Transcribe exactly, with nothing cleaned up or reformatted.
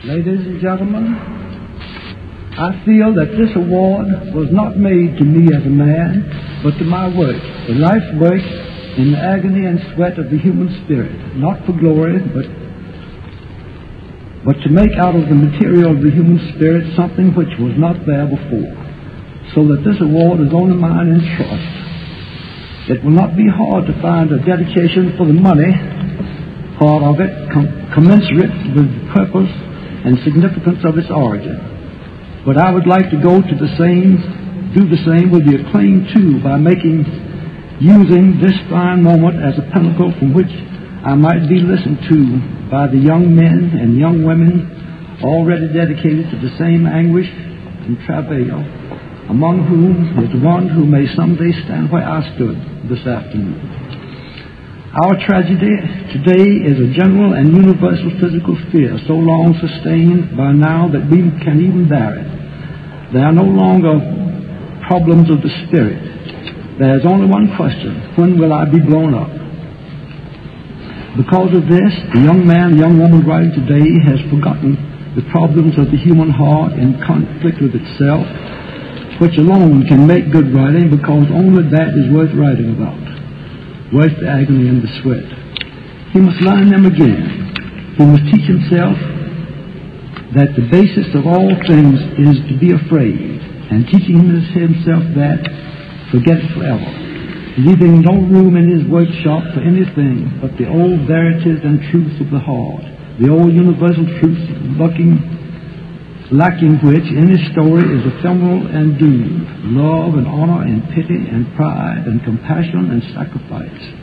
Ladies and gentlemen, I feel that this award was not made to me as a man, but to my work, the life work in the agony and sweat of the human spirit, not for glory, but, but to make out of the material of the human spirit something which was not there before, so that this award is only mine in trust. It will not be hard to find a dedication for the money part of it com- commensurate with the purpose and significance of its origin. But I would like to go to the same, do the same with the acclaim too, by making, using this fine moment as a pinnacle from which I might be listened to by the young men and young women already dedicated to the same anguish and travail, among whom is one who may someday stand where I stood this afternoon. Our tragedy today is a general and universal physical fear, so long sustained by now that we can even bear it. There are no longer problems of the spirit. There is only one question: when will I be blown up? Because of this, the young man, the young woman writing today has forgotten the problems of the human heart in conflict with itself, which alone can make good writing, because only that is worth writing about. Worth the agony and the sweat. He must learn them again. He must teach himself that the basis of all things is to be afraid, and teaching himself that, forget it forever, leaving no room in his workshop for anything but the old verities and truths of the heart, the old universal truths looking, lacking which any story is ephemeral and doomed. Love and honor and pity and pride and compassion and sacrifice.